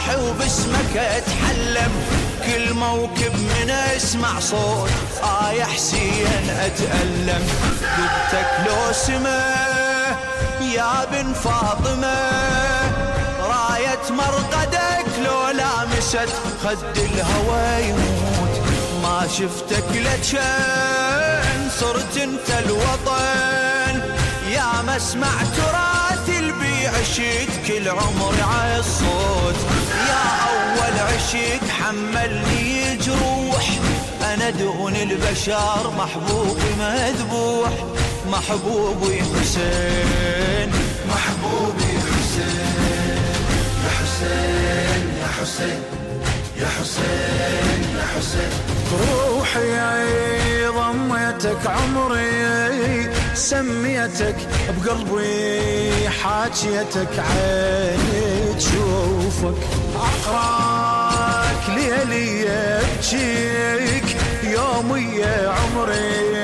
روحي وباسمك اتحلم، كل موكب من اسمع صوت يا حسين اتألم. قدتك لو سما يا بن فاطمة، راية مرقدك لو لامست خد الهوى يموت. ما شفتك لجان صرت انت الوطن، يا مسمع تراث البي عشت كل عمري عالصوت. يا اول عشق حملني جروح، انا دون البشر محبوبي مذبوح. محبوبي حسين، محبوبي حسين، يا حسين يا حسين يا حسين يا حسين. روحي ضميتك عمري، سميتك بقلبي، حاجيتك عيني تشوفك. أقراك ليلي أبجيك، يومي عمري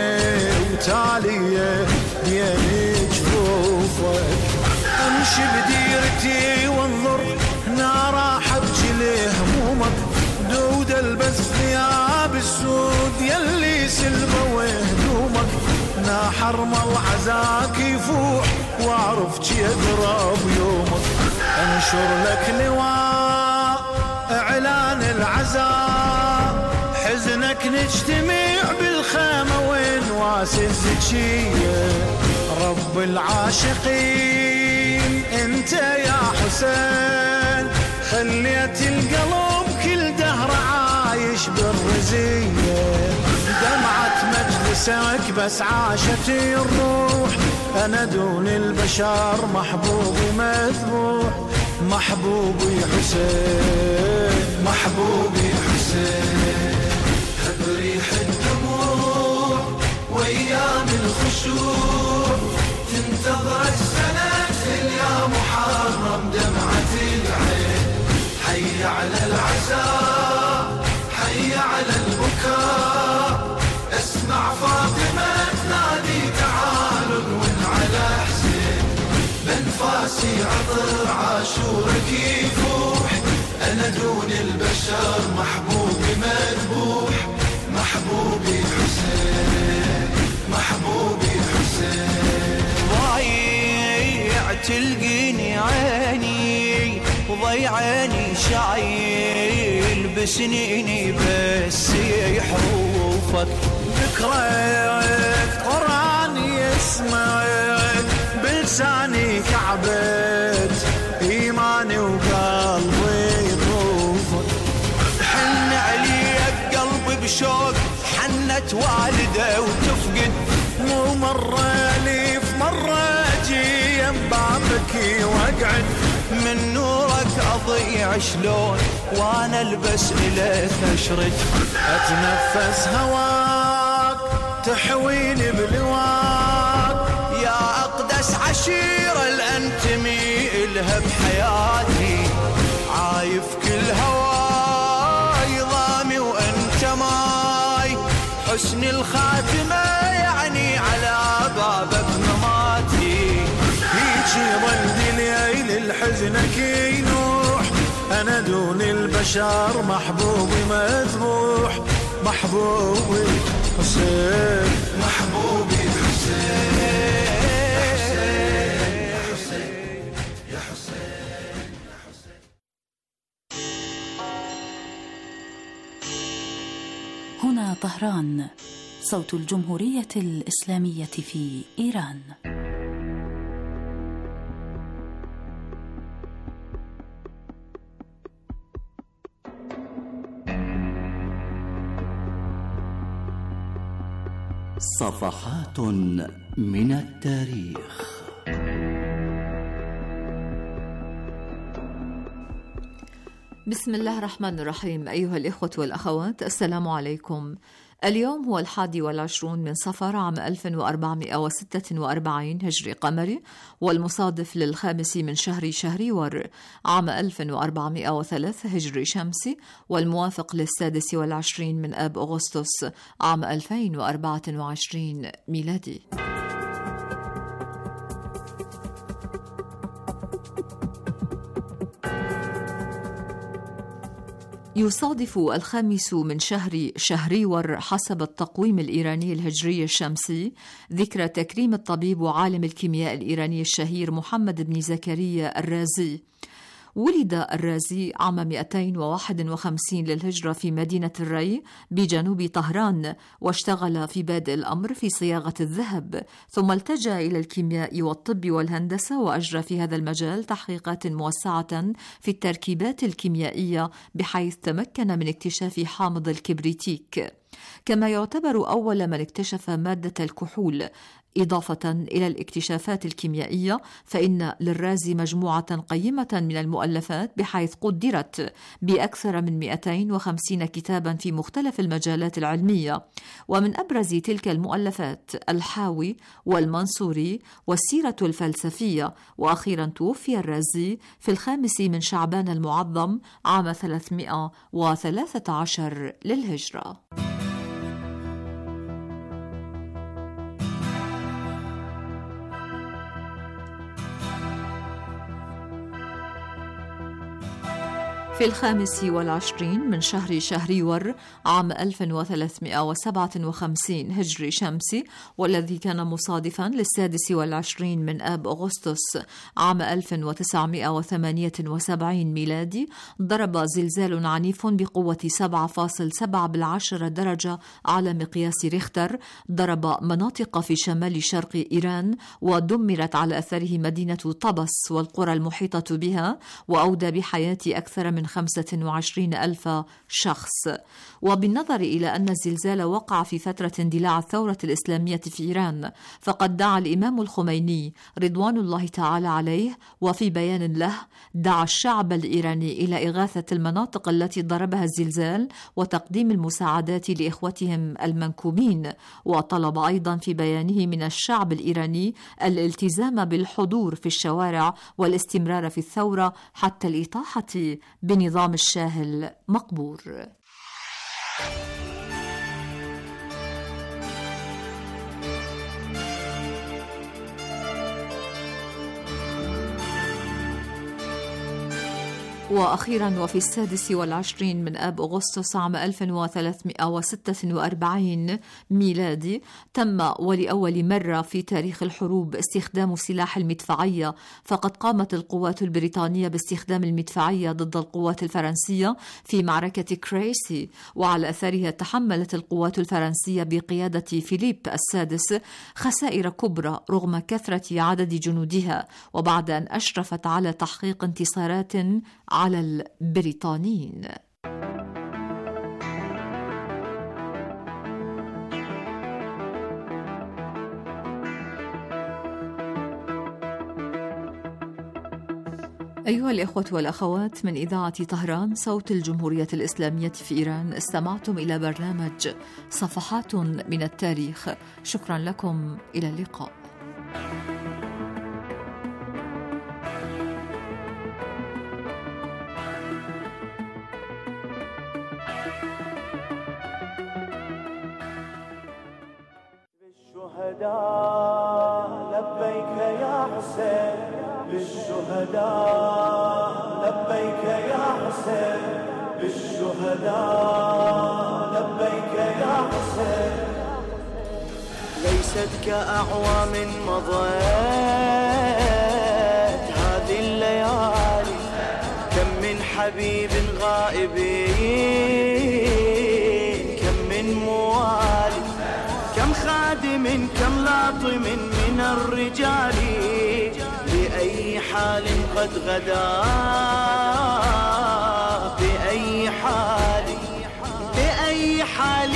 وتالي ديني جفوفك. أمشي بديرتي وانظر هنا راح أبجي لهمومك، دود البس ثياب السود يلي سلبة وهدومك. نا حرم العزاك يفوح واعرف جي اقرب يومك. انشر لك لواء اعلان العزاء، حزنك نجتمع بالخيمة ونواس الزكية. رب العاشقين انت يا حسين، خليت القلب كل دهر عايش بالرزية. دمعة مجلسك بس عاشت الروح، أنا دون البشر محبوبي مذبوح. محبوبي حسين، محبوبي حسين. بريح الدموع وأيام الخشوع، تنتظر السنة يا محرم دمعة العين. حي على العزاء، حي على البكاء، اسمع فاطمة تنادي تعالوا وين على حسين. بنفاسي عطر عاشورك يفوح، أنا دون البشر محبوبي مذبوح. محبوبي حسين، محبوبي حسين. ضايع تلقيني عيني وضيعاني شايل بسنيني بس يحروفك. ذكريات قرآن يسمعك بلساني كعبت إيماني وقلبي يطوفك. حن عليك قلبي بشوق، حنت والده وتفقد. مو مرة لي في مرة أجي ينبابك واقعد، من نورك أضيع شلون وانا البس إليك أشرد. أتنفس هواك تحويني بلواك، يا أقدس عشيرة الأنتمي إلها بحياتي. عايف كل هواي ضامي وأنت ماي، حسن الخاتمة يعني على بابك مماتي. هيجي ظل ليل الحزنك ينوح، أنا دون البشر محبوبي مذبوح. محبوبي حسين، محبوبي حسين. هنا طهران، صوت الجمهورية الإسلامية في إيران. صفحات من التاريخ. بسم الله الرحمن الرحيم. أيها الإخوة والأخوات، السلام عليكم. اليوم هو 21 من صفر عام 1446 هجري قمري، والمصادف للخامس من شهر شهريور عام 1403 هجري شمسي، والموافق للسادس والعشرين من آب أغسطس عام 2024 ميلادي. يصادف 5 من شهر شهريور حسب التقويم الإيراني الهجري الشمسي ذكرى تكريم الطبيب وعالم الكيمياء الإيراني الشهير محمد بن زكريا الرازي. ولد الرازي عام 251 للهجرة في مدينة الري بجنوب طهران، واشتغل في بادئ الأمر في صياغة الذهب، ثم التجأ إلى الكيمياء والطب والهندسة، وأجرى في هذا المجال تحقيقات موسعة في التركيبات الكيميائية، بحيث تمكن من اكتشاف حامض الكبريتيك، كما يعتبر أول من اكتشف مادة الكحول. إضافة إلى الاكتشافات الكيميائية، فإن للرازي مجموعة قيمة من المؤلفات، بحيث قدرت بأكثر من 250 كتابا في مختلف المجالات العلمية، ومن أبرز تلك المؤلفات الحاوي والمنصوري والسيرة الفلسفية. وأخيرا توفي الرازي في 5 من شعبان المعظم عام 313 للهجرة. في 25 من شهر شهريور عام 1357 هجري شمسي، والذي كان مصادفا ل26 من آب أغسطس عام 1978 ميلادي، ضرب زلزال عنيف بقوة 7.7 درجة على مقياس ريختر، ضرب مناطق في شمال شرق إيران، ودمرت على أثره مدينة طبس والقرى المحيطة بها، وأودى بحياة أكثر من 25,000 شخص. وبالنظر إلى أن الزلزال وقع في فترة اندلاع الثورة الإسلامية في إيران، فقد دعا الإمام الخميني رضوان الله تعالى عليه، وفي بيان له دعا الشعب الإيراني إلى إغاثة المناطق التي ضربها الزلزال وتقديم المساعدات لإخوتهم المنكوبين، وطلب أيضا في بيانه من الشعب الإيراني الالتزام بالحضور في الشوارع والاستمرار في الثورة حتى الإطاحة بنظام الشاه المقبور. وأخيرا وفي 26 من آب أغسطس عام 1346 ميلادي تم ولأول مرة في تاريخ الحروب استخدام سلاح المدفعية، فقد قامت القوات البريطانية باستخدام المدفعية ضد القوات الفرنسية في معركة كريسي، وعلى أثرها تحملت القوات الفرنسية بقيادة فيليب السادس خسائر كبرى رغم كثرة عدد جنودها، وبعد أن أشرفت على تحقيق انتصارات على البريطانيين. أيها الإخوة والأخوات، من إذاعة طهران صوت الجمهورية الإسلامية في إيران، استمعتم إلى برنامج صفحات من التاريخ. شكرا لكم، إلى اللقاء. لبيك يا حسين، بالشهداء لبيك يا حسين، بالشهداء لبيك يا حسين. ليست كأعوام مضت هذه الليالي، كم من حبيب غائبين، كم من موالي، كم خادم، كم لاطم من الرجال، بأي حال قد غدا، بأي حال، بأي حال.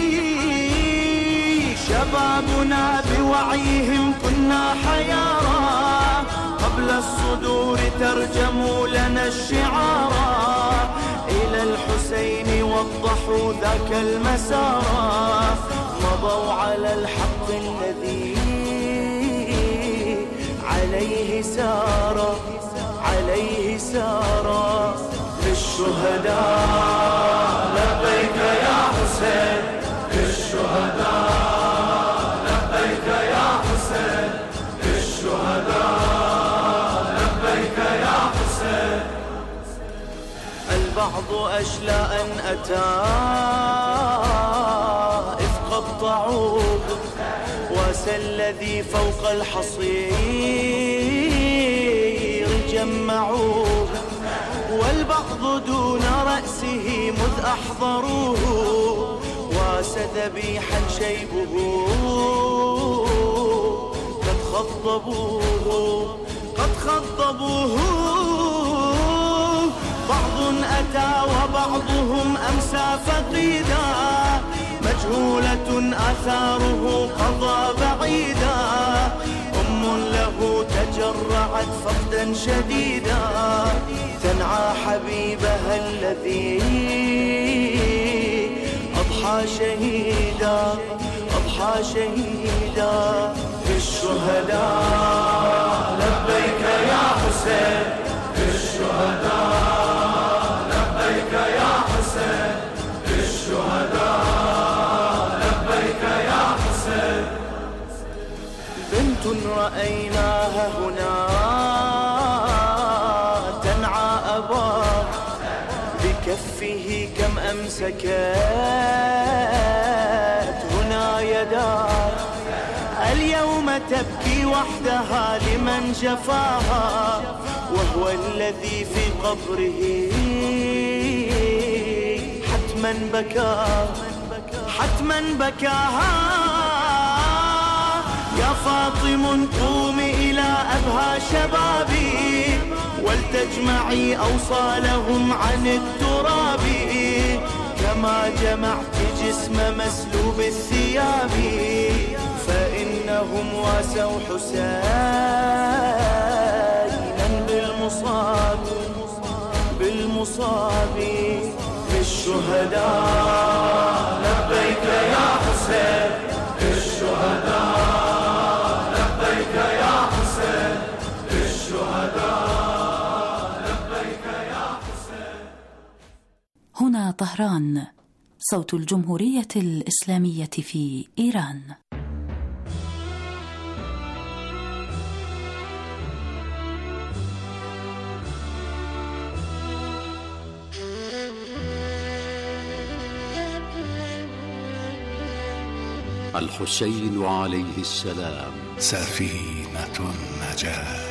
شبابنا بوعيهم كنا حيارى، قبل الصدور ترجموا لنا الشعارا، إلى الحسين وضحوا ذاك المسار، مضوا على الحق الذي عليه سار، عليه سار. بالشهداء لبيك يا حسين، بالشهداء لبيك يا حسين، بالشهداء لبيك يا حسين. والبعض أشلى أن أتى إذ قطعوه واسى الذي فوق الحصير جمعوه والبعض دون رأسه مذ أحضروه واسى ذبيحا شيبه قد خضبوه بعض أتى وبعضهم أمسى فقيدا مجهولة آثاره قضى بعيدا أم له تجرعت فقدا شديدا تنعى حبيبها الذي أضحى شهيدا بالشهداء لبيك يا حسين بالشهداء لبيك يا حسين بالشهداء لبيك يا حسين بنت رأيناها هنا تنعى أباه بكفه كم أمسكت هنا يداه اليوم تبكي وحدها لمن جفاها وهو الذي في قبره حتما بكاها يا فاطم قومي إلى أبهى شبابي ولتجمعي أوصالهم عن التراب كما جمعت جسم مسلوب الثياب فإنهم واسوا حسينا بالمصاب بالشهداء لبيك يا حسين بالشهداء لبيك يا حسين بالشهداء لبيك يا حسين. هنا طهران، صوت الجمهورية الإسلامية في إيران. الحسين عليه السلام سفينة النجاة.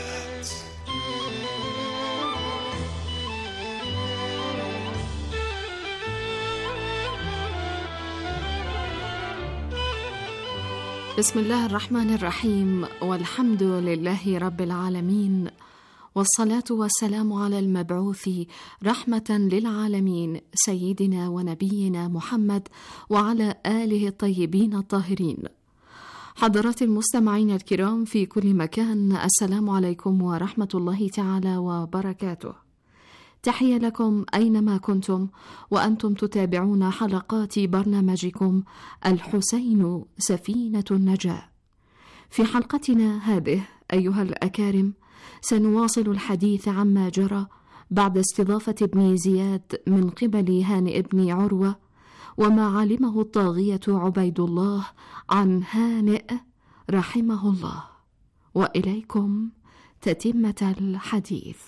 بسم الله الرحمن الرحيم، والحمد لله رب العالمين، والصلاة والسلام على المبعوث رحمة للعالمين سيدنا ونبينا محمد وعلى آله الطيبين الطاهرين. حضرات المستمعين الكرام في كل مكان، السلام عليكم ورحمة الله تعالى وبركاته. تحية لكم أينما كنتم وأنتم تتابعون حلقات برنامجكم الحسين سفينة النجاة. في حلقتنا هذه أيها الأكارم سنواصل الحديث عما جرى بعد استضافة ابن زياد من قبل هانئ بن عروة وما علمه الطاغية عبيد الله عن هانئ رحمه الله، وإليكم تتمة الحديث.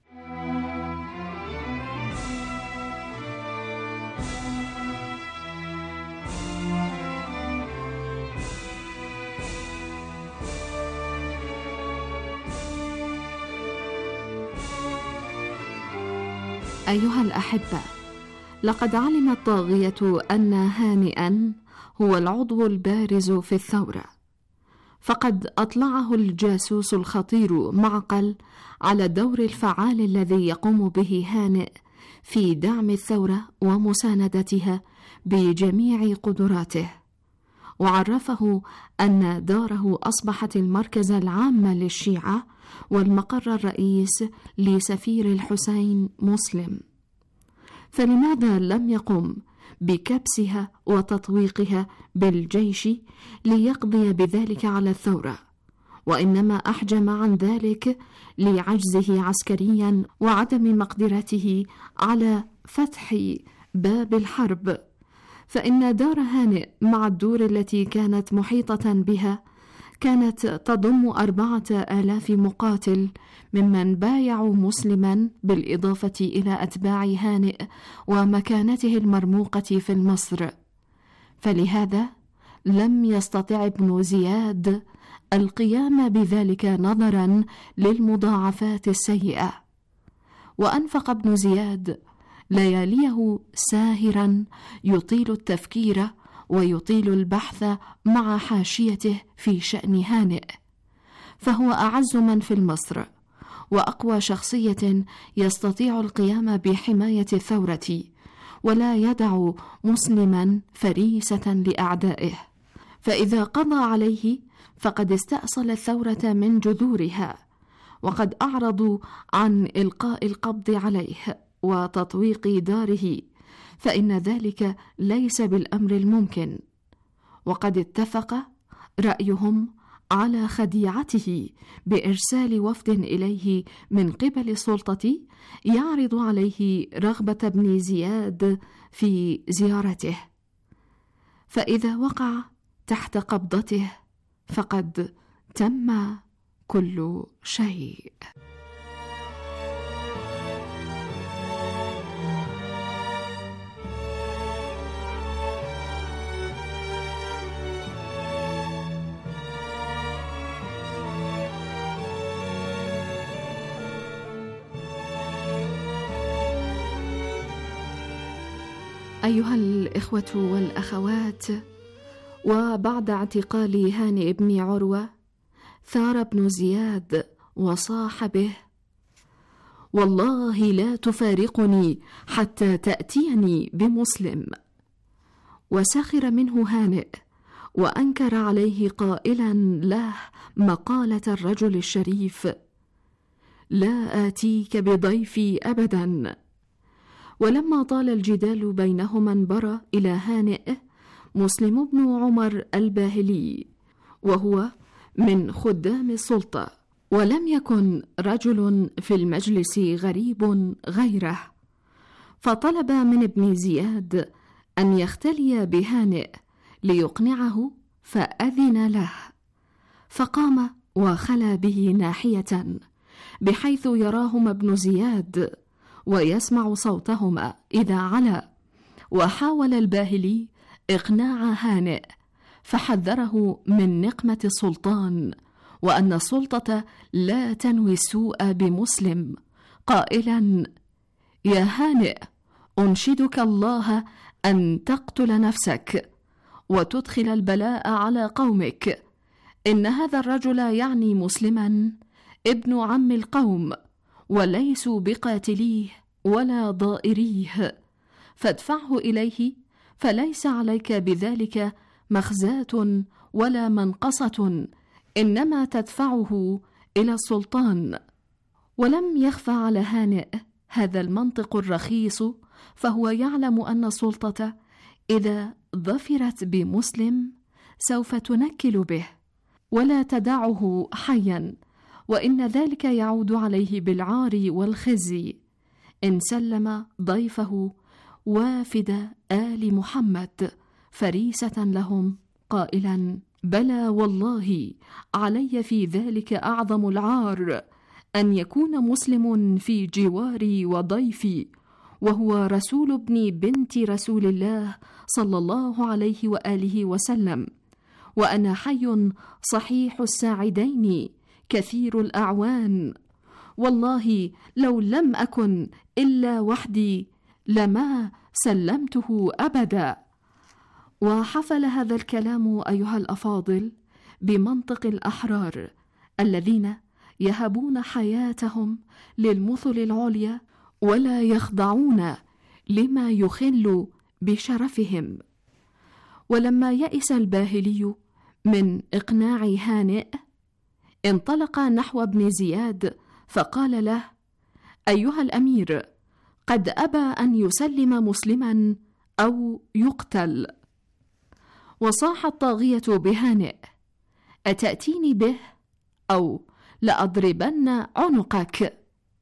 أيها الأحبة، لقد علم الطاغية أن هانئا هو العضو البارز في الثورة، فقد أطلعه الجاسوس الخطير معقل على الدور الفعال الذي يقوم به هانئ في دعم الثورة ومساندتها بجميع قدراته، وعرفه أن داره أصبحت المركز العام للشيعة والمقر الرئيس لسفير الحسين مسلم. فلماذا لم يقم بكبسها وتطويقها بالجيش ليقضي بذلك على الثورة، وإنما أحجم عن ذلك لعجزه عسكريا وعدم مقدرته على فتح باب الحرب؟ فإن دار هانئ مع الدور التي كانت محيطة بها كانت تضم 4000 مقاتل ممن بايعوا مسلما، بالإضافة إلى أتباع هانئ ومكانته المرموقة في مصر. فلهذا لم يستطع ابن زياد القيام بذلك نظرا للمضاعفات السيئة. وأنفق ابن زياد لياليه ساهرا يطيل التفكير ويطيل البحث مع حاشيته في شأن هانئ، فهو أعز من في مصر وأقوى شخصية يستطيع القيام بحماية الثورة، ولا يدع مسلما فريسة لأعدائه، فإذا قضى عليه فقد استأصل الثورة من جذورها، وقد أعرضوا عن إلقاء القبض عليه وتطويق داره، فإن ذلك ليس بالأمر الممكن. وقد اتفق رأيهم على خديعته بإرسال وفد إليه من قبل السلطة يعرض عليه رغبة ابن زياد في زيارته، فإذا وقع تحت قبضته فقد تم كل شيء. أيها الإخوة والأخوات، وبعد اعتقال هانئ بن عروة ثار ابن زياد وصاح به: والله لا تفارقني حتى تأتيني بمسلم. وسخر منه هانئ وأنكر عليه قائلا له مقالة الرجل الشريف: لا آتيك بضيفي أبدا. ولما طال الجدال بينهما انبرى إلى هانئ مسلم بن عمر الباهلي، وهو من خدام السلطة، ولم يكن رجل في المجلس غريب غيره، فطلب من ابن زياد أن يختلي بهانئ ليقنعه، فأذن له، فقام وخلى به ناحية بحيث يراهما ابن زياد ويسمع صوتهما إذا علا. وحاول الباهلي إقناع هانئ، فحذره من نقمة السلطان وأن السلطة لا تنوي السوء بمسلم، قائلا: يا هانئ، أنشدك الله أن تقتل نفسك وتدخل البلاء على قومك، إن هذا الرجل يعني مسلما ابن عم القوم، وليسوا بقاتليه ولا ضائريه، فادفعه إليه، فليس عليك بذلك مخزاة ولا منقصة، إنما تدفعه إلى السلطان. ولم يخفى على هانئ هذا المنطق الرخيص، فهو يعلم أن السلطة إذا ظفرت بمسلم سوف تنكل به ولا تدعه حيا، وإن ذلك يعود عليه بالعار والخزي إن سلم ضيفه وافد آل محمد فريسة لهم، قائلا: بلى والله علي في ذلك أعظم العار أن يكون مسلم في جواري وضيفي، وهو رسول ابن بنت رسول الله صلى الله عليه وآله وسلم، وأنا حي صحيح الساعدين كثير الأعوان، والله لو لم أكن إلا وحدي لما سلمته أبدا. وحفل هذا الكلام أيها الأفاضل بمنطق الأحرار الذين يهبون حياتهم للمثل العليا ولا يخضعون لما يخل بشرفهم. ولما يئس الباهلي من إقناع هانئ انطلق نحو ابن زياد فقال له: أيها الأمير، قد أبى أن يسلم مسلما أو يقتل. وصاح الطاغية بهانئ: أتأتيني به أو لأضربن عنقك.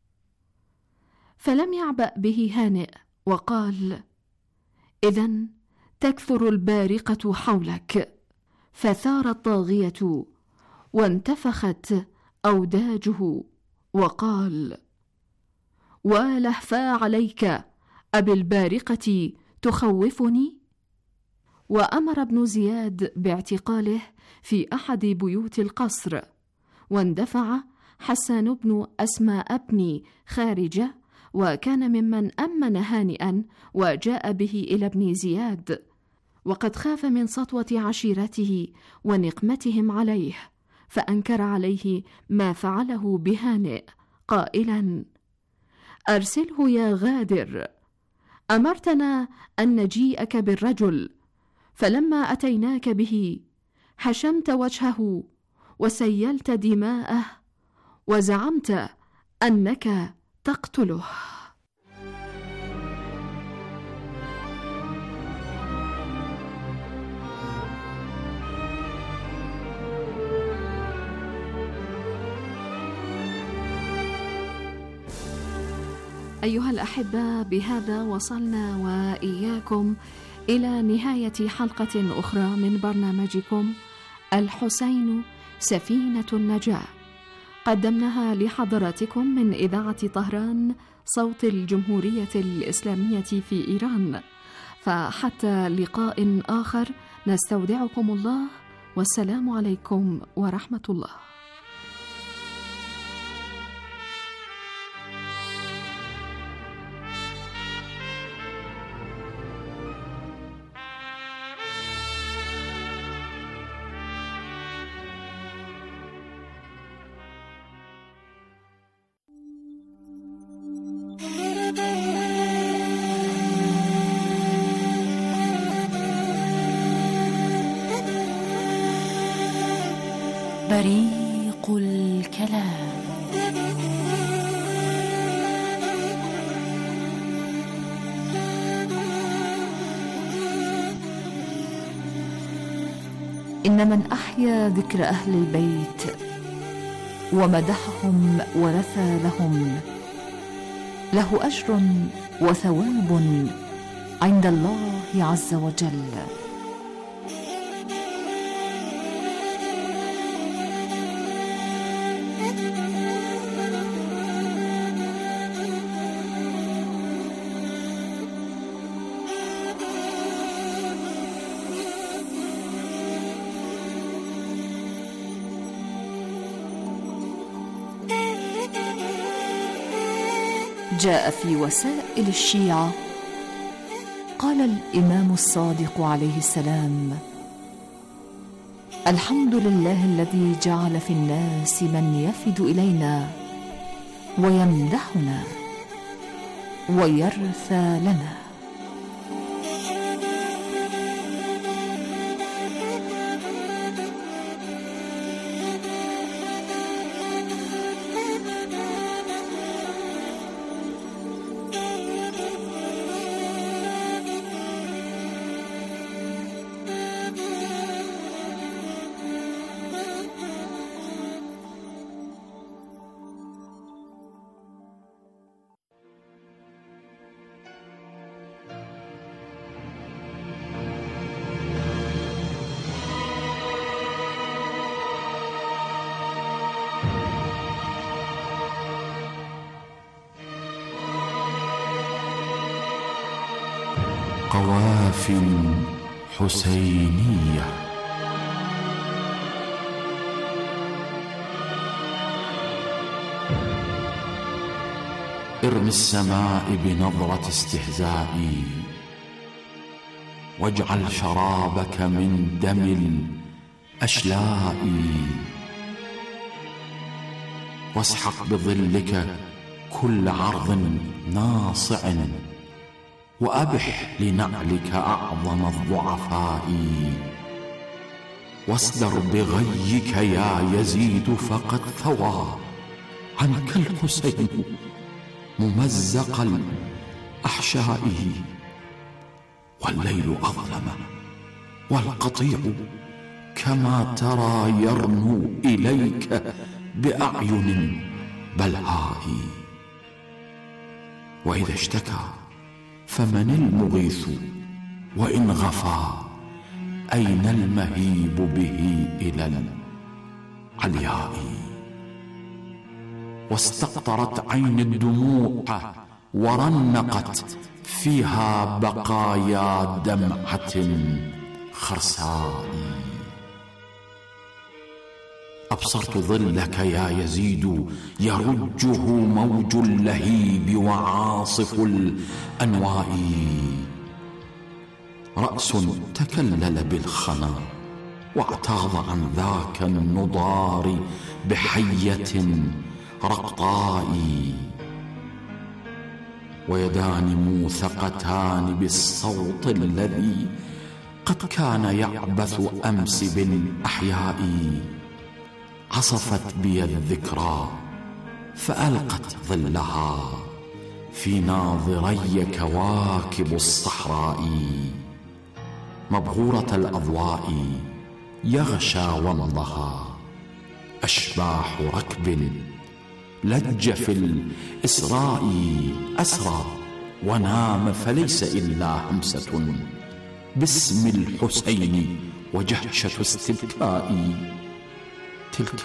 فلم يعبأ به هانئ وقال: إذن تكثر البارقة حولك. فثار الطاغية وانتفخت أوداجه وقال: ولهفا عليك أبالبارقة تخوفني. وأمر ابن زياد باعتقاله في أحد بيوت القصر، واندفع حسان بن أسماء بن خارجة، وكان ممن أمن هانئا وجاء به إلى ابن زياد، وقد خاف من سطوة عشيرته ونقمتهم عليه، فأنكر عليه ما فعله بهانئ قائلا: أرسله يا غادر، أمرتنا أن نجيئك بالرجل، فلما أتيناك به حشمت وجهه وسيلت دماءه وزعمت أنك تقتله. أيها الأحبة، بهذا وصلنا وإياكم إلى نهاية حلقة أخرى من برنامجكم الحسين سفينة النجاة، قدمناها لحضراتكم من إذاعة طهران صوت الجمهورية الإسلامية في إيران. فحتى لقاء آخر نستودعكم الله، والسلام عليكم ورحمة الله. بريق الكلام. إن من أحيا ذكر أهل البيت ومدحهم ورثى لهم له أجر وثواب عند الله عز وجل. جاء في وسائل الشيعة قال الإمام الصادق عليه السلام: الحمد لله الذي جعل في الناس من يفد إلينا ويمدحنا ويرثى لنا. قوافل حسينية. ارم السماء بنظرة استهزاء، واجعل شرابك من دم الأشلاء، واسحق بظلك كل عرض ناصع، وأبح لنعلك أعظم الضعفاء. واصدر بغيك يا يزيد، فقد ثوى عنك الحسين ممزق الأحشاء. والليل أظلم والقطيع كما ترى يرنو إليك بأعين بلهاء. وإذا اشتكى فمن المغيث، وإن غفى أين المهيب به إلى عليائي. واستقطرت عين الدموع ورنقت فيها بقايا دمعة خرساء. أبصرت ظلك يا يزيد يرجه موج اللهيب وعاصف الأنواء. رأس تكلل بالخنا واعتاض عن ذاك النضار بحية رقطاء. ويدان موثقتان بالصوت الذي قد كان يعبث أمس بالأحياء. عصفت بي الذكرى فألقت ظلها في ناظري كواكب الصحراء. مبغورة الأضواء يغشى ومضها أشباح ركب لج في الإسراء. أسرى ونام فليس إلا همسة باسم الحسين وجهشة استبكاء. تلك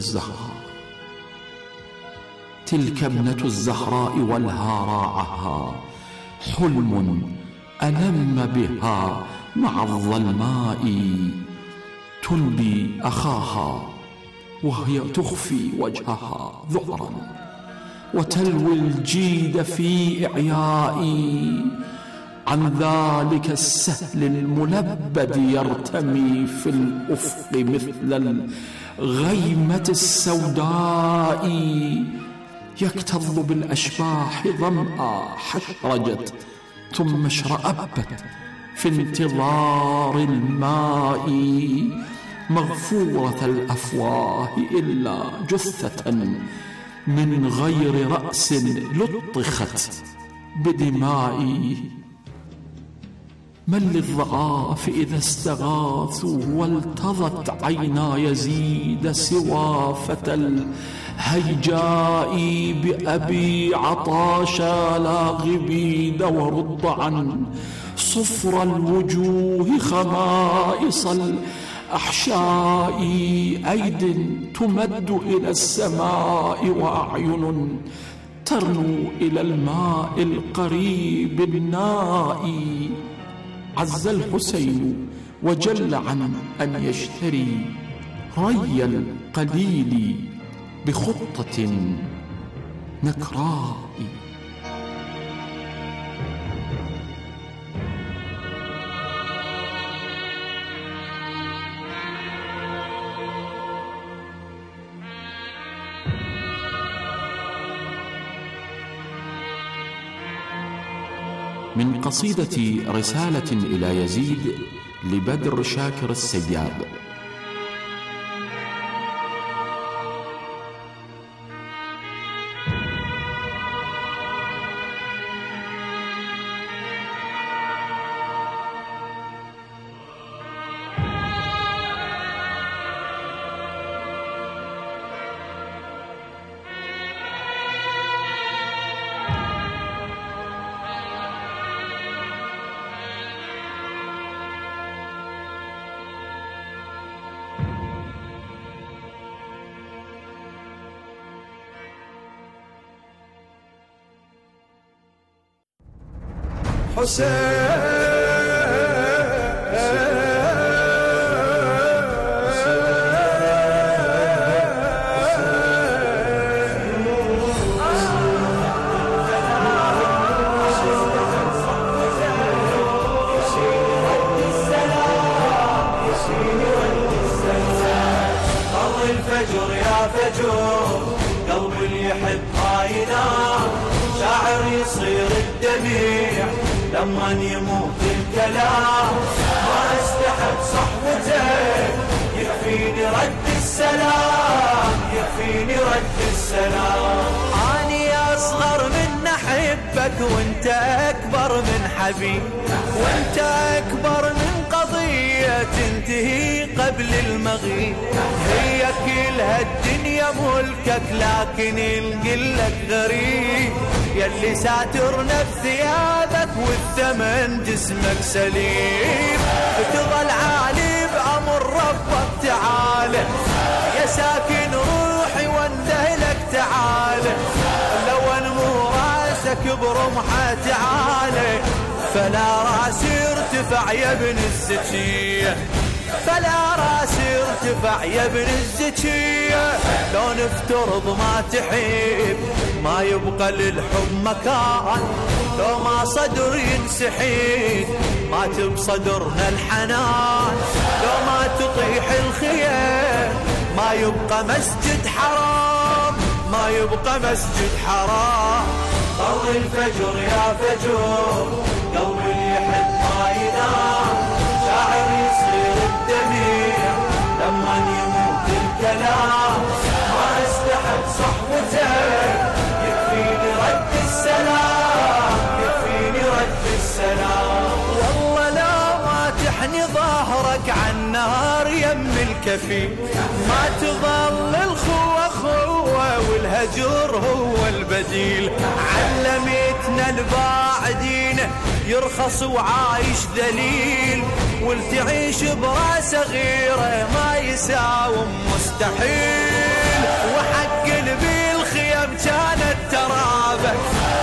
ابنة الزهراء ولها راعها حلم ألم بها مع الظلماء. تلبي أخاها وهي تخفي وجهها ذعرا وتلوي الجيد في إعياء. عن ذلك السهل الملبد يرتمي في الأفق مثل الغيمة السوداء. يكتظ بالأشباح ظمأ حشرجت ثم اشرأبت في انتظار الماء. مغفورة الأفواه إلا جثة من غير رأس لطخت بدماء. من للضعاف إذا استغاثوا والتضت عينا يزيد سوى فتى الهيجاء. بأبي عطاشا لا غبيد ورد عن صفر الوجوه خمائص الأحشاء. أيد تمد إلى السماء وأعين ترنو إلى الماء القريب النائي. عز الحسين وجل عن أن يشتري ري القليل بخطة نكراء. من قصيدة رسالة إلى يزيد لبدر شاكر السياب. الفجر يا فجر قلب اللي يحب ينام، شاعر يصير الدميع لما يموت الكلام. ما استحب صحبتك يكفيني رد السلام، يكفيني رد السلام. أني أصغر من أحبك وانت أكبر من حبيب، وانت أكبر من قضية تنتهي قبل المغيب. هي كلها الدنيا ملكك لكن القلك غريب، يلي ساترنا بثيابك والثمن جسمك سليم. تظل عالي بأمر ربك تعالى يا ساكن روحي واندهلك تعال، لو انمو راسك برمحة تعال، فلا راسي ارتفع يا ابن الزكية، فلا راسي ارتفع يا ابن الزكية. لو نفترض ما تحب ما يبقى للحب مكان، لو ما صدر ينسحيد ما تبصدرنا الحنان، لو ما تطيح الخيام ما يبقى مسجد حرام، ما يبقى مسجد حرام. طر الفجر يا فجر قلبي يحب ما ينام، شاعر يصير الدميع لما يموت الكلام، ما استحب صحبته يكفيني رد السلام، يكفيني رد السلام. والله لا ما تحني ظهرك عالنار يم الكفي، ما تظل الخوة خوة والهجر هو البديل، علمتنا الباعدين يرخص وعايش ذليل، والتعيش براسه غيره ما يساوم مستحيل. وحق بالخيام كانت ترابك،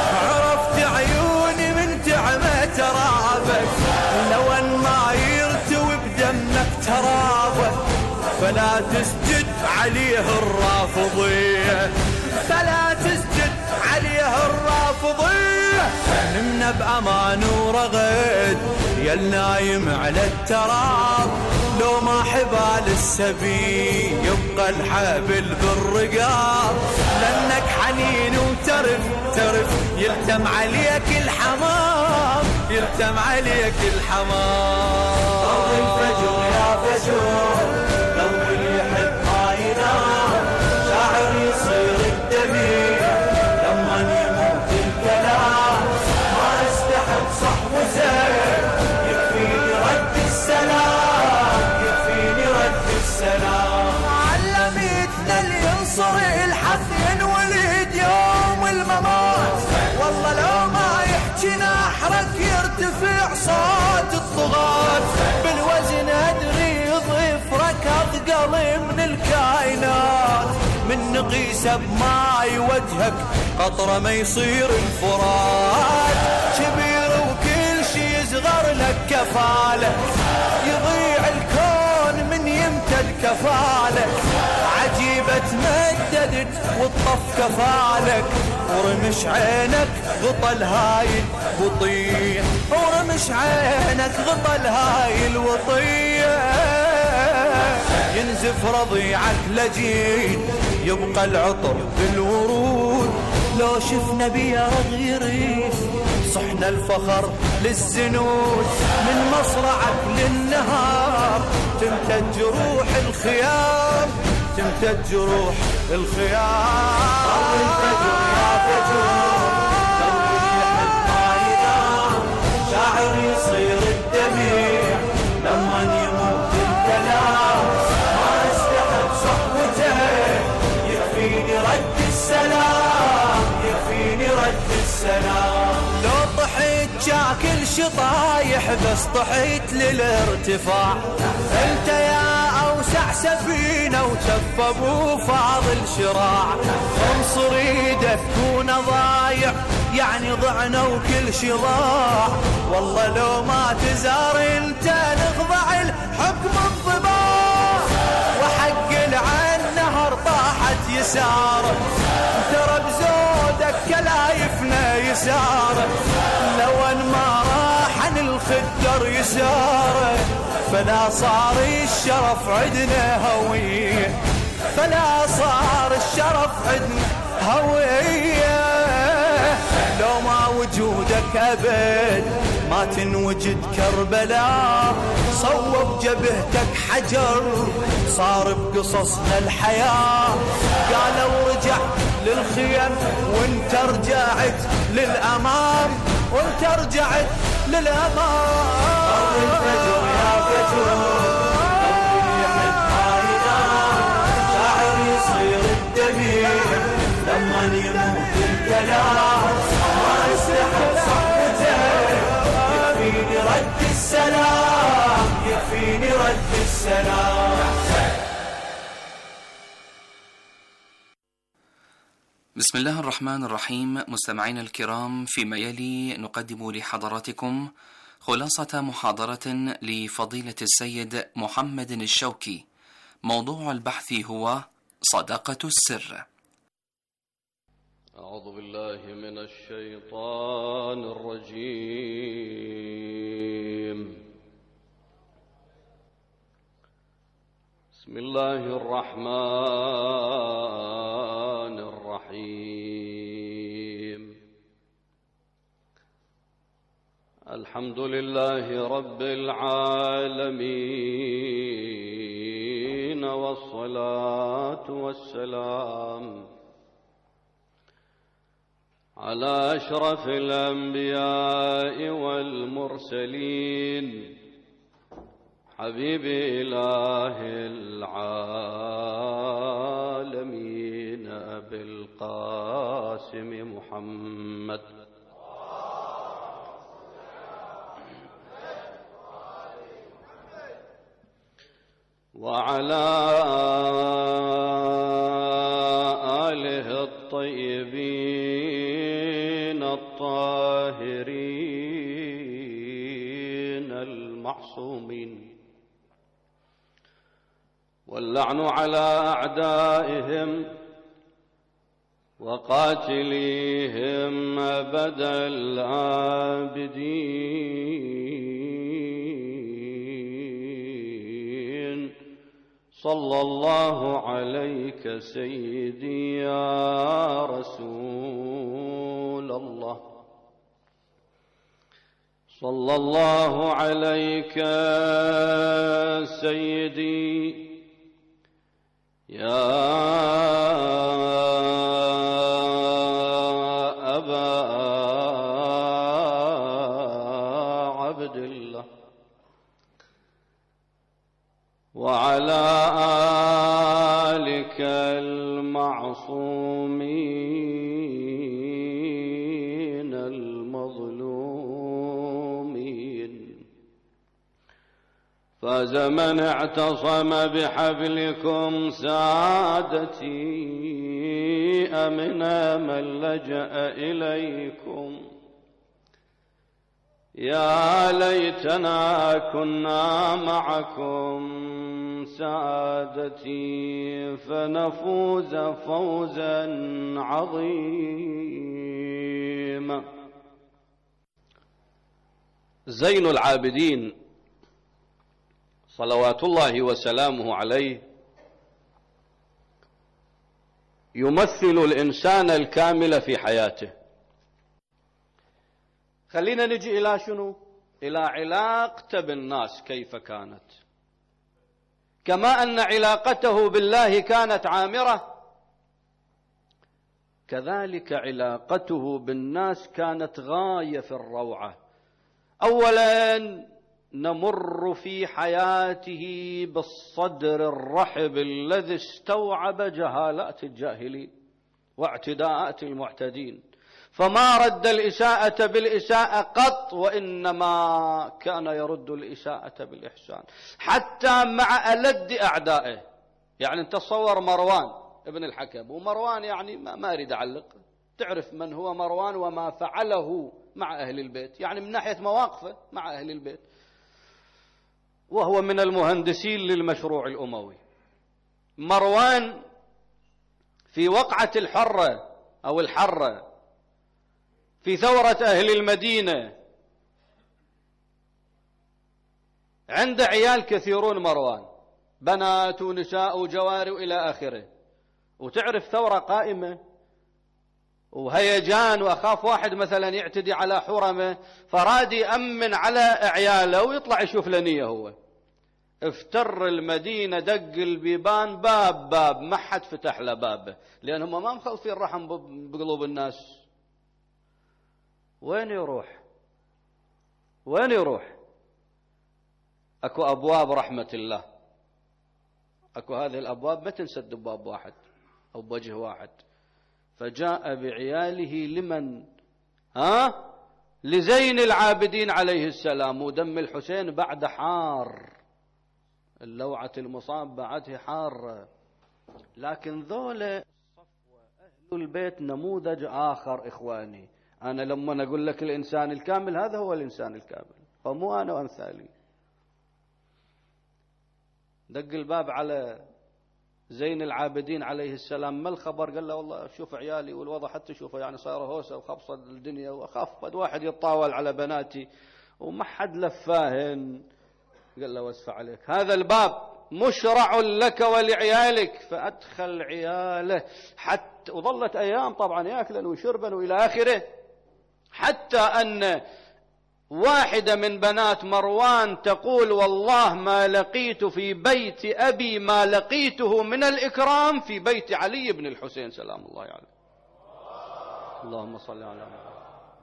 عرفت عيوني من تعمة ترابك، لو ان ما يرتوي بدمك ترابه، فلا تسجد عليه الرافضية، فلا تسجد عليه الرافضية. نمنا بأمان ورغد يا النايم على التراب، لو ما حبال السبي يبقى الحبل بالرقاب، لأنك حنين وترف ترف يلتم عليك الحمام، يلتم عليك الحمام. طر الفجر يا فجر قلبي يحب ما ينام، شاعر يصير الدميع لما يموت الكلام، ما استحب صحبته يكفيني رد السلام، يكفيني رد السلام. علمتنا اللي ينصر الحق ينولد يوم الممات، والله لو ما يحكي نحرك يرتفع صوت الطغاة، بالوزن ادري ظفرك اثقل من الكائنات، من نقيسه بماي وجهك قطره ما يصير الفرات، كبير وكل شي يصغر لك كفاله، يضيع الكون من يمتد كفاله، عجيبة تمددت والطف كفالك، ورمش عينك غطى الهاي الوطية، ورمش عينك غطى الهاي الوطية. ينزف رضيعك لجين يبقى العطر بالورود، لو شفنا بيا غيريف صحنا الفخر للزنود، من مصرعك للنهار تمتد جروح الخيام، تمتد جروح الخيام. طر الفجر يا فجر قلبي يحب ما ينام، شاعر يصير الدميع لما يموت الكلام، ما استحب صحبته يكفيني رد السلام، يكفيني رد السلام. لو طحيت شاكل شطايح بس طحيت للارتفاع، انت يا اوسع سفينة وشف ابو فاضل شراع، انصر ايدك كون ضايع يعني ضعنا وكل شي ضاع، والله لو ما تزار انت نخضع الحكم الضباع، وحق العين نهر طاحت يساره، ترى بزودك كلايفنا يساره، لو ان ما راح عن الخدر يساره، فلا صار الشرف عدنا هوية، فلا صار الشرف عدنا هوية. لو ما وجودك أبد ما تنوجد كربلاء، صوب جبهتك حجر صار بقصصنا الحياة، قالوا رجع للخيم وانت رجعت للأمام، وانت رجعت للأمام. طر الفجر يا فجر قلبي يحب ما ينام، شاعر يصير الدميع لما يموت الكلام، ما يستحب صحبته يكفيني رد السلام، يكفيني رد السلام. بسم الله الرحمن الرحيم. مستمعينا الكرام، فيما يلي نقدم لحضراتكم خلاصة محاضرة لفضيلة السيد محمد الشوكي. موضوع البحث هو صداقة السر. أعوذ بالله من الشيطان الرجيم. بسم الله الرحمن الرحيم. الحمد لله رب العالمين، والصلاة والسلام على أشرف الأنبياء والمرسلين، حبيب إله العالمين أبي القاسم محمد، وعلى آله الطيبين الطاهرين المعصومين، واللعن على أعدائهم وقاتليهم أبد الآبدين. صلى الله عليك سيدي يا رسول الله، صلى الله عليك سيدي يا أبا عبد الله، وعلى آلك المعصومين المظلومين. فاز من اعتصم بحبلكم سعادتي، أمن من لجأ إليكم. يا ليتنا كنا معكم سعادتي، فنفوز فوزا عظيما. زين العابدين صلوات الله وسلامه عليه يمثل الإنسان الكامل في حياته. خلينا نجي إلى شنو؟ إلى علاقته بالناس كيف كانت. كما أن علاقته بالله كانت عامرة، كذلك علاقته بالناس كانت غاية في الروعة. أولا نمر في حياته بالصدر الرحب الذي استوعب جهالات الجاهلين واعتداءات المعتدين، فما رد الإساءة بالإساءة قط، وإنما كان يرد الإساءة بالإحسان حتى مع ألد أعدائه. يعني تصور مروان ابن الحكم، ومروان يعني ما أريد أعلق، تعرف من هو مروان وما فعله مع أهل البيت، يعني من ناحية مواقفه مع أهل البيت، وهو من المهندسين للمشروع الأموي. مروان في وقعة الحرة أو الحرة في ثورة أهل المدينة عند عيال كثيرون، مروان بنات ونساء وجواري إلى آخره، وتعرف ثورة قائمة وهيجان، وأخاف واحد مثلا يعتدي على حرمه فراد يأمن على عياله ويطلع يشوف لنية. هو افتر المدينة، دق البيبان باب باب، ما حد فتح له بابه، لأنهم ما مخلفين رحم بقلوب الناس. وين يروح؟ وين يروح؟ اكو ابواب رحمة الله، اكو هذه الابواب ما تنسد بباب واحد او بوجه واحد. فجاء بعياله لمن؟ لزين العابدين عليه السلام. ودم الحسين بعد حار، اللوعة المصاب بعده حار، لكن ذولا صفوة أهل البيت نموذج آخر إخواني. أنا لما أقول لك الإنسان الكامل هذا هو الإنسان الكامل، فمو أنا وأمثالي. دق الباب على زين العابدين عليه السلام، ما الخبر؟ قال له والله شوف عيالي والوضع حتى شوفه يعني صايره هوسه وخبصه الدنيا، واخاف بد واحد يتطاول على بناتي وما حد لفاهن. قال له واسف عليك، هذا الباب مشرع لك ولعيالك. فأدخل عياله حتى وظلت أيام طبعا يأكلا وشربا وإلى آخره، حتى أن واحدة من بنات مروان تقول والله ما لقيت في بيت أبي ما لقيته من الإكرام في بيت علي بن الحسين سلام الله عليه. اللهم صل على محمد.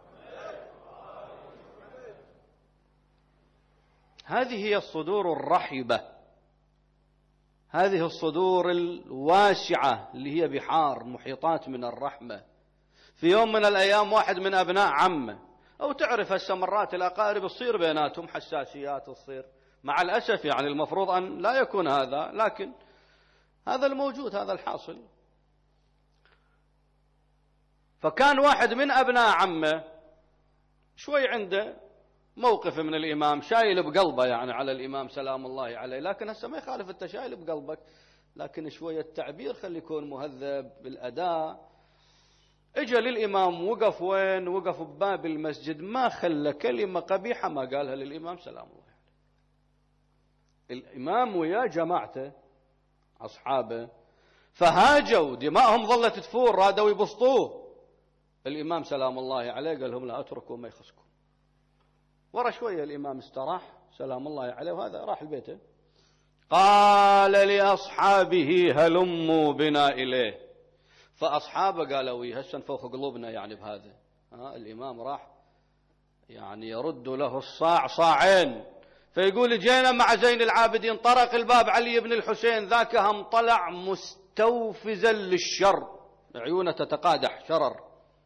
هذه هي الصدور الرحبة، هذه الصدور الواسعة اللي هي بحار محيطات من الرحمة. في يوم من الأيام واحد من أبناء عمه، أو تعرف هسه مرات الأقارب تصير بيناتهم حساسيات، تصير مع الأسف يعني المفروض أن لا يكون هذا، لكن هذا الموجود، هذا الحاصل. فكان واحد من أبناء عمه شوي عنده موقف من الإمام، شايل بقلبه يعني على الإمام سلام الله عليه، لكن هسه ما يخالف أنت شايل بقلبك، لكن شوية تعبير خلي يكون مهذب بالأداء. اجى للإمام، وقف وين؟ وقف بباب المسجد، ما خلى كلمة قبيحة ما قالها للإمام سلام الله عليه. الإمام ويا جماعته أصحابه فهاجوا، دماءهم ظلت تفور، رادوا يبسطوه. الإمام سلام الله عليه قال لهم لا أتركوا ما يخصكم. ورا شوية الإمام استراح سلام الله عليه، وهذا راح لبيته. قال لأصحابه هلموا بنا إليه. فأصحابه قالوا هسه نفوخ قلوبنا يعني بهذا. الإمام راح يعني يرد له الصاع صاعين. فيقول جينا مع زين العابدين، طرق الباب علي بن الحسين، ذاك هم طلع مستوفزا للشر، عيونه تتقادح شرر.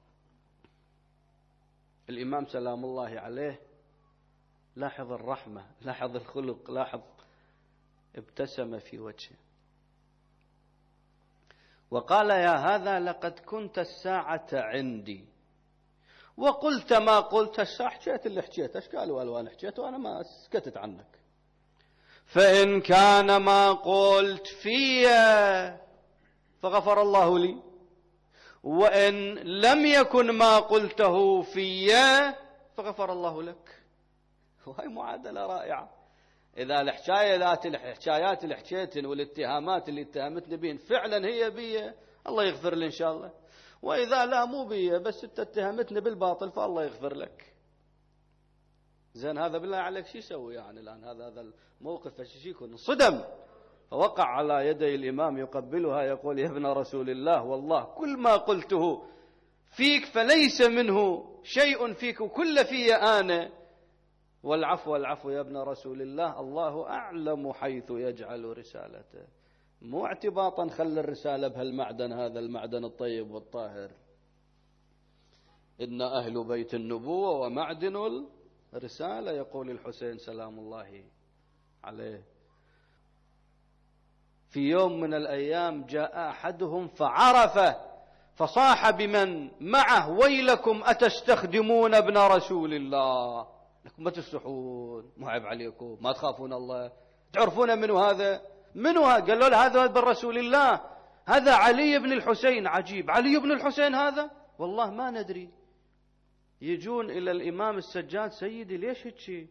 الإمام سلام الله عليه لاحظ الرحمة، لاحظ الخلق، لاحظ ابتسم في وجهه وقال يا هذا لقد كنت الساعة عندي وقلت ما قلت. الساعة حكيت اللي حكيت، أشكال وألوان حكيت وأنا ما سكتت عنك. فإن كان ما قلت فيا فغفر الله لي، وإن لم يكن ما قلته فيا فغفر الله لك. وهي معادلة رائعة. إذا الحكايات اللي حكيتن والاتهامات اللي اتهمتني بهن فعلا هي بي، الله يغفر لي إن شاء الله. وإذا لا مو بي بس انت اتهمتني بالباطل فالله يغفر لك. زين هذا بالله عليك شو يسوي يعني الآن؟ هذا الموقف ايش يكون؟ صدم. فوقع على يدي الإمام يقبلها يقول يا ابن رسول الله والله كل ما قلته فيك فليس منه شيء فيك وكل في أنا، والعفو يا ابن رسول الله، الله أعلم حيث يجعل رسالته. مو اعتباطا خلي الرسالة بهالمعدن، هذا المعدن الطيب والطاهر. إن أهل بيت النبوة ومعدن الرسالة، يقول الحسين سلام الله عليه. في يوم من الأيام جاء أحدهم فعرفه فصاح بمن معه ويلكم أتستخدمون ابن رسول الله، لكم ما تستحون، ما عيب عليكم، ما تخافون الله، تعرفون منو هذا؟ منو هذا؟ قالوا له هذا ابن رسول الله، هذا علي بن الحسين. عجيب، علي بن الحسين هذا؟ والله ما ندري. يجون إلى الإمام السجاد سيدي ليش هيك؟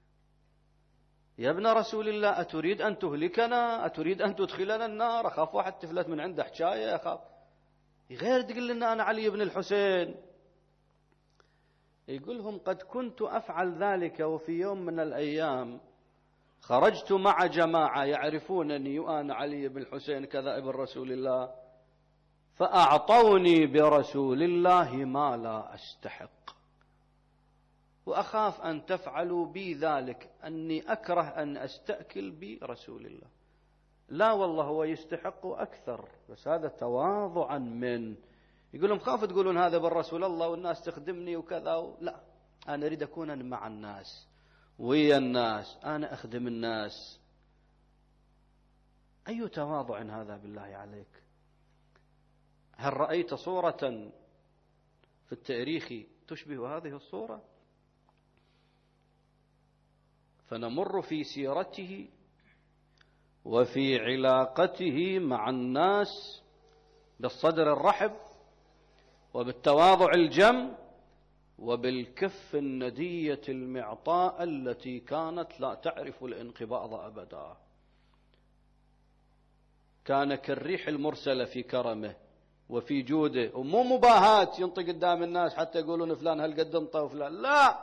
يا ابن رسول الله أتريد أن تهلكنا؟ أتريد أن تدخلنا النار؟ أخاف واحد تفلت من عنده حكاية، أخاف غير تقول لنا أنا علي بن الحسين. يقولهم قد كنت أفعل ذلك، وفي يوم من الأيام خرجت مع جماعة يعرفونني وأنا علي بن الحسين كذا ابن رسول الله، فأعطوني برسول الله ما لا أستحق، وأخاف أن تفعلوا بي ذلك، أني أكره أن أستأكل برسول الله. لا والله هو يستحق أكثر، بس هذا تواضعا من. يقول لهم خاف تقولون هذا بالرسول الله والناس تخدمني وكذا لا، أنا أريد أكون مع الناس ويا الناس، أنا أخدم الناس. أي تواضع هذا بالله عليك؟ هل رأيت صورة في التاريخ تشبه هذه الصورة؟ فنمر في سيرته وفي علاقته مع الناس بالصدر الرحب وبالتواضع الجم وبالكف الندية المعطاء التي كانت لا تعرف الانقباض أبدا. كان كالريح المرسلة في كرمه وفي جوده، ومو مباهاة ينطق قدام الناس حتى يقولون فلان هل قد انطى وفلان، لا،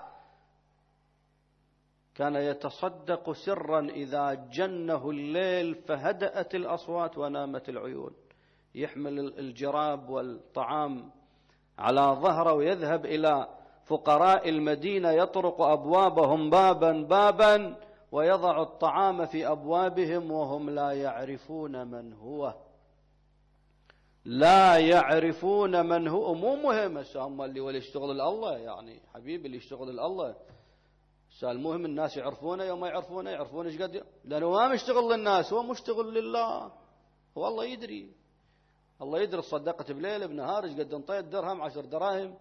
كان يتصدق سرا إذا جنه الليل فهدأت الأصوات ونامت العيون، يحمل الجراب والطعام على ظهره ويذهب إلى فقراء المدينة يطرق أبوابهم بابا بابا ويضع الطعام في أبوابهم وهم لا يعرفون من هو، لا يعرفون من هو. مو مهم هم اللي ولا يشتغل الله، يعني حبيبي اللي يشتغل الله المهم الناس يعرفونه، يوم ما يعرفونه يعرفونه ايش قد، لانه ما مشتغل للناس، هو مشتغل لله. هو الله يدري، الله يدري صدقت بليله بنهار ايش قد انطيت درهم 10 دراهم.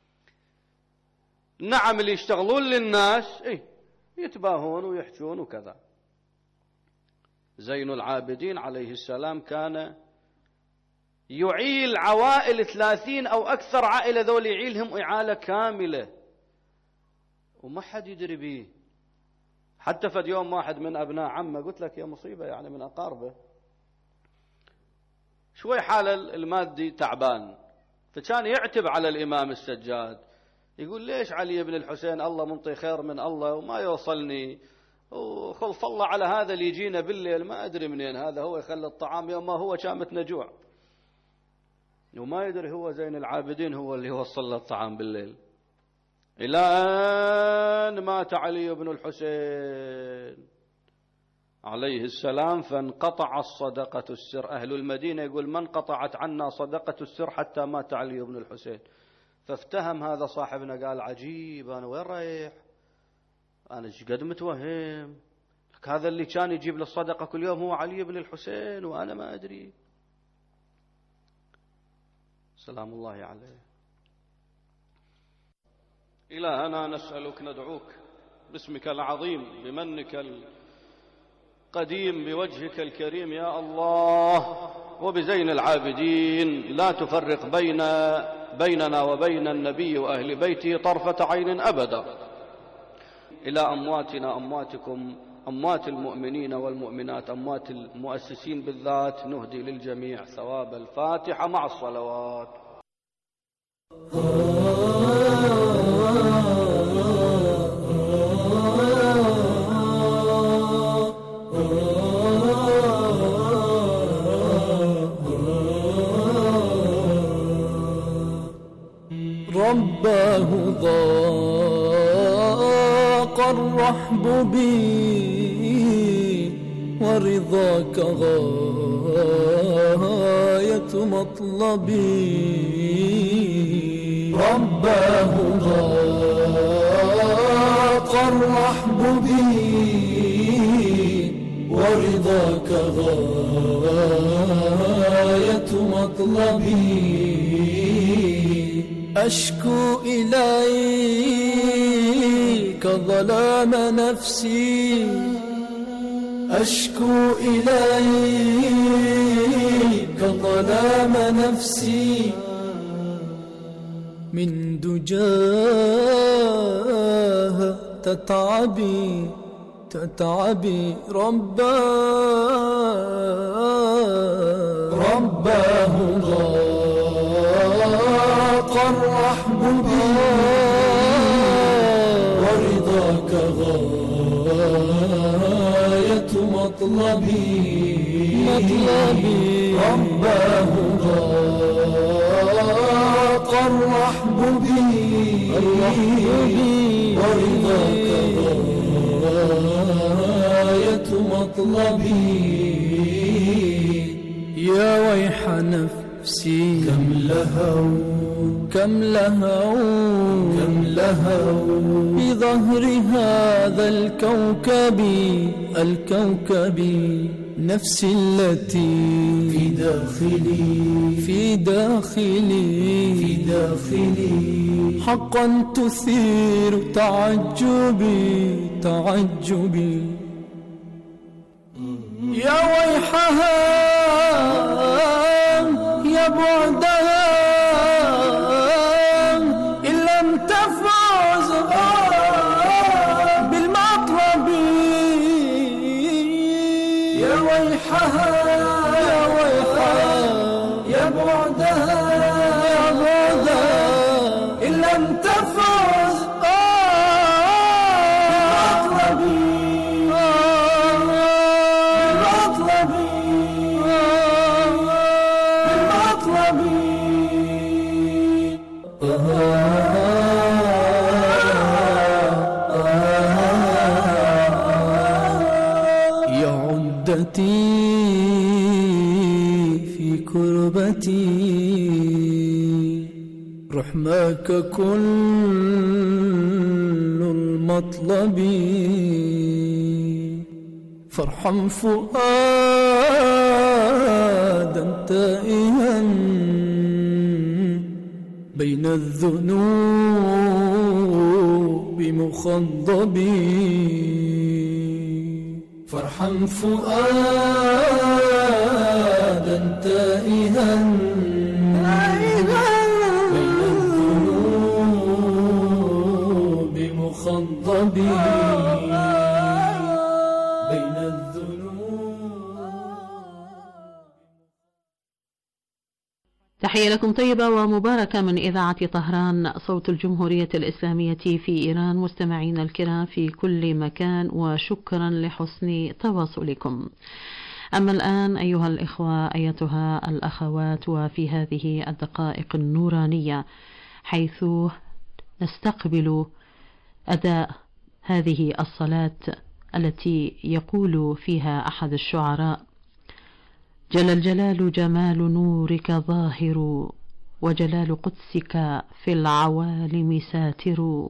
نعم اللي يشتغلون للناس يتباهون ويحجون وكذا. زين العابدين عليه السلام كان يعيل عوائل 30 أو أكثر عائلة، ذول يعيلهم إعالة كاملة وما حد يدري به. حتى فد يوم واحد من أبناء عمه، قلت لك يا مصيبة، يعني من أقاربه، شوي حاله المادي تعبان، فكان يعتب على الإمام السجاد، يقول ليش علي بن الحسين الله منطي خير من الله وما يوصلني، وخلف الله على هذا اللي يجينا بالليل ما أدري منين هذا، هو يخلي الطعام يوم ما هو شامتنا جوع، وما يدري هو زين العابدين هو اللي يوصل له الطعام بالليل. إلى أن مات علي بن الحسين عليه السلام فانقطع الصدقة السر. أهل المدينة يقول من قطعت عنا صدقة السر حتى مات علي بن الحسين. فافتهم هذا صاحبنا قال عجيب، أنا وين رايح؟ أنا ايش قد متوهم، هذا اللي كان يجيب للصدقة كل يوم هو علي بن الحسين وأنا ما أدري. سلام الله عليه. إلهنا نسألك ندعوك باسمك العظيم بمنك القديم بوجهك الكريم يا الله، وبزين العابدين لا تفرق بيننا وبين النبي وأهل بيته طرفة عين أبدا. إلى أمواتنا أمواتكم أموات المؤمنين والمؤمنات أموات المؤسسين بالذات نهدي للجميع ثواب الفاتحة مع الصلوات. رباه ضاق الرحب بي ورضاك غاية مطلبي. رباه ضاق الرحب بي ورضاك غاية مطلبي. أشكو إليك ظلام نفسي، أشكو إليك ظلام نفسي. من دجاها تتعبي تتعبي رباه ضاق الرحب بي ورضاك غاية مطلبي. رباه ضاق الرحب بي ورضاك غاية مطلبي. يا ويح نفسي كم لهوا بظهر هذا الكوكب نفسي التي في داخلي في داخلي في داخلي حقا تثير تعجبي تعجبي. يا ويحها يا بعدها إن لم تفوز بالمطلب. يا ويحها يا ويحها يا بعدها يا بعدها إن لم تفوز في كربتي رحماك كل المطلب. فارحم فؤادا تائها بين الذنوب مخضب. فارحم فؤادا تائها بين الذنوب مخضب. بين الذنوب. تحية لكم طيبة ومباركة من إذاعة طهران صوت الجمهورية الإسلامية في إيران. مستمعينا الكرام في كل مكان وشكرا لحسن تواصلكم. أما الآن أيها الإخوة أيتها الأخوات وفي هذه الدقائق النورانية حيث نستقبل أداء هذه الصلاة التي يقول فيها أحد الشعراء: جل الجلال جمال نورك ظاهر وجلال قدسك في العوالم ساتر.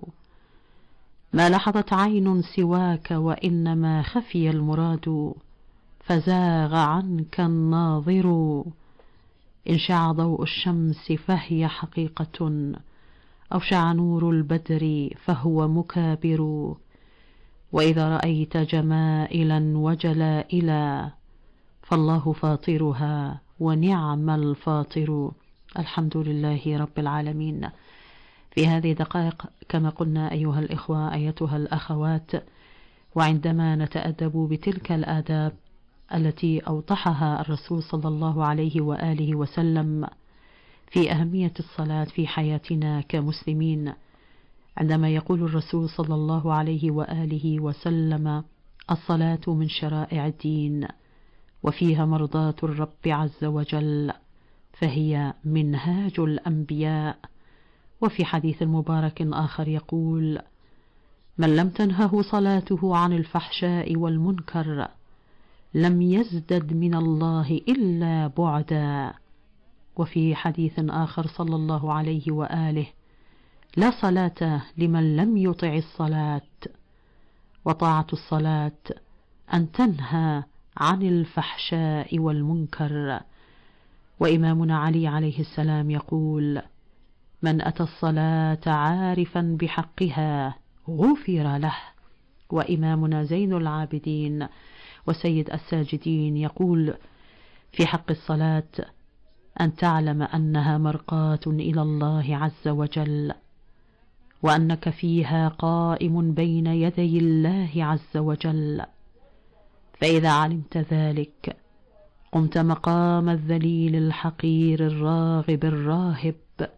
ما لحظت عين سواك وإنما خفي المراد فزاغ عنك الناظر. إن شع ضوء الشمس فهي حقيقة أو شع نور البدر فهو مكابر. وإذا رأيت جمائلا وجلائلا فالله فاطرها ونعم الفاطر. الحمد لله رب العالمين. في هذه دقائق كما قلنا أيها الإخوة أيتها الأخوات، وعندما نتأدب بتلك الآداب التي أوضحها الرسول صلى الله عليه وآله وسلم في أهمية الصلاة في حياتنا كمسلمين، عندما يقول الرسول صلى الله عليه وآله وسلم: الصلاة من شرائع الدين وفيها مرضاة الرب عز وجل فهي منهاج الأنبياء. وفي حديث مبارك آخر يقول: من لم تنهه صلاته عن الفحشاء والمنكر لم يزدد من الله إلا بعدا. وفي حديث آخر صلى الله عليه وآله: لا صلاة لمن لم يطع الصلاة. وطاعة الصلاة أن تنهى عن الفحشاء والمنكر. وإمامنا علي عليه السلام يقول: من أتى الصلاة عارفا بحقها غفر له. وإمامنا زين العابدين وسيد الساجدين يقول في حق الصلاة: أن تعلم أنها مرقاة إلى الله عز وجل، وأنك فيها قائم بين يدي الله عز وجل. فإذا علمت ذلك قمت مقام الذليل الحقير الراغب الراهب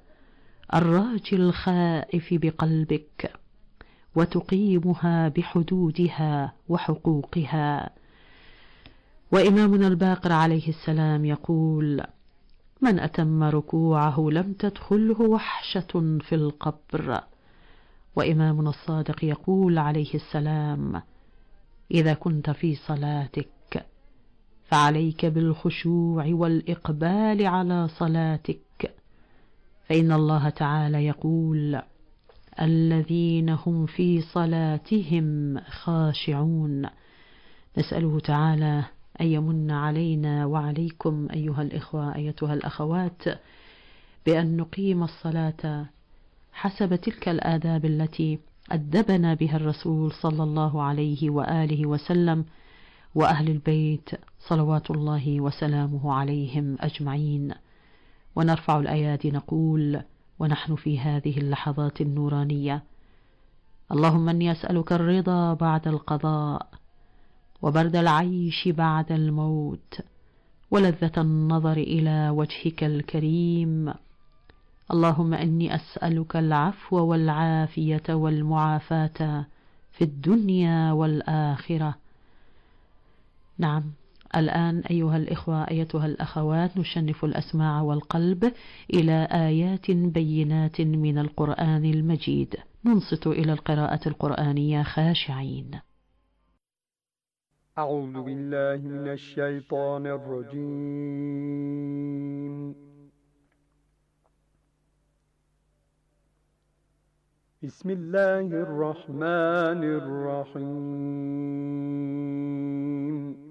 الراجي الخائف بقلبك، وتقيمها بحدودها وحقوقها. وإمامنا الباقر عليه السلام يقول: من أتم ركوعه لم تدخله وحشة في القبر. وإمامنا الصادق يقول عليه السلام: إذا كنت في صلاتك فعليك بالخشوع والإقبال على صلاتك، فإن الله تعالى يقول: الذين هم في صلاتهم خاشعون. نسأله تعالى أن يمن علينا وعليكم أيها الإخوة أيتها الأخوات بأن نقيم الصلاة حسب تلك الآداب التي أدبنا بها الرسول صلى الله عليه وآله وسلم وأهل البيت صلوات الله وسلامه عليهم أجمعين. ونرفع الأيادي نقول ونحن في هذه اللحظات النورانية: اللهم إني أسألك الرضا بعد القضاء، وبرد العيش بعد الموت، ولذة النظر إلى وجهك الكريم. اللهم إني أسألك العفو والعافية والمعافاة في الدنيا والآخرة. نعم، الآن أيها الإخوة أيتها الأخوات نشنف الأسماع والقلب إلى آيات بينات من القرآن المجيد، ننصت إلى القراءة القرآنية خاشعين. أعوذ بالله من الشيطان الرجيم. بسم الله الرحمن الرحيم.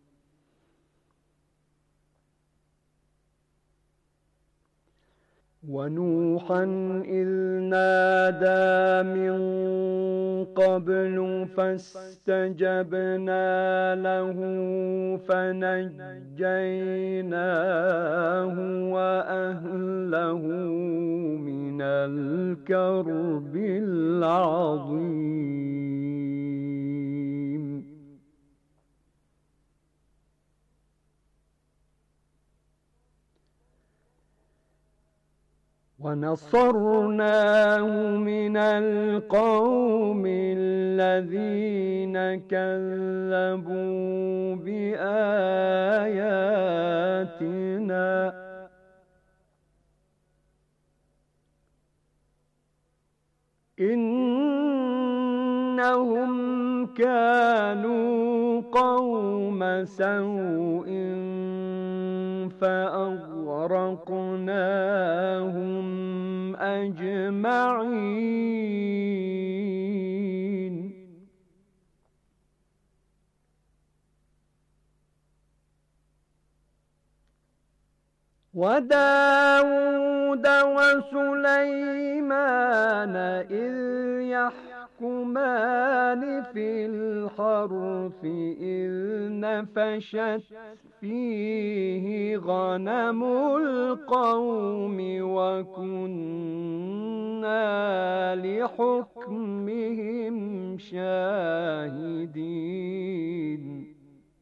ونوحا إذ نادى من قبل فاستجبنا له فنجيناه وأهله من الكرب العظيم. ونصرناه من القوم الذين كذبوا بآياتنا إنهم كانوا قوم سوء فأغرقناهم أجمعين. وداود وسليمان إذ يحكمان في الحرث إذ نفشت فيه غنم القوم وكنا لحكمهم شاهدين.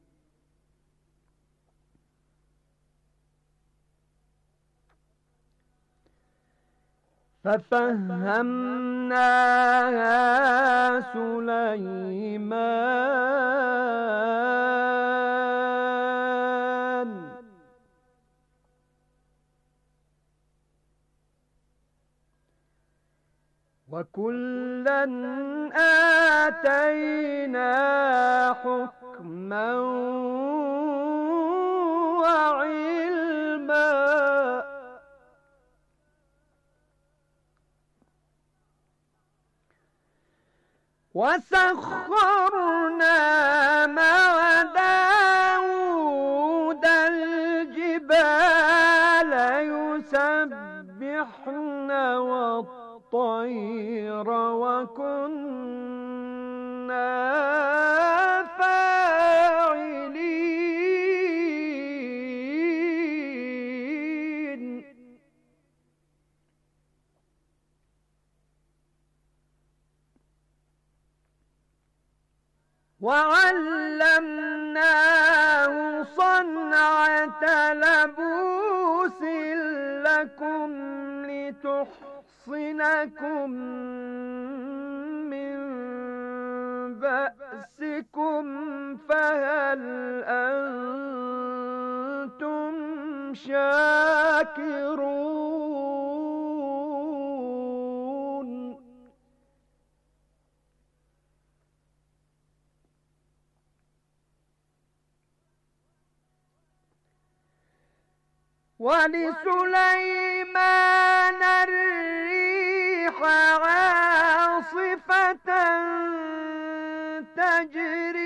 ففهمناها سليمان وكلا آتينا حكما وعلما وسخرنا مع داود الجبال يسبحن والطير وكنا فاعلين. وعلمناه صنعة لبوس لكم لتحصنكم من بأسكم فهل أنتم شاكرون؟ ولسليمان الريح عاصفة تجري